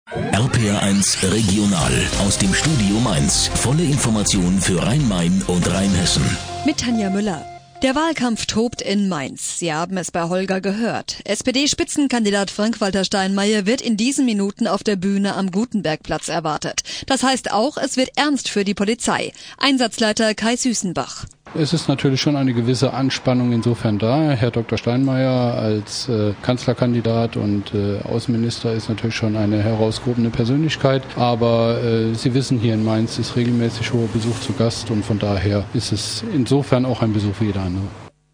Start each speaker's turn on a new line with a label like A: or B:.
A: RPR1 Regional aus dem Studio Mainz. Volle Informationen für Rhein-Main und Rheinhessen.
B: Mit Tanja Müller. Der Wahlkampf tobt in Mainz. Sie haben es bei Holger gehört. SPD-Spitzenkandidat Frank-Walter Steinmeier wird in diesen Minuten auf der Bühne am Gutenbergplatz erwartet. Das heißt auch, es wird ernst für die Polizei. Einsatzleiter Kai Süßenbach.
C: Es ist natürlich schon eine gewisse Anspannung insofern da. Herr Dr. Steinmeier als Kanzlerkandidat und Außenminister ist natürlich schon eine herausgehobene Persönlichkeit. Aber Sie wissen, hier in Mainz ist regelmäßig hoher Besuch zu Gast und von daher ist es insofern auch ein Besuch wie jeder andere.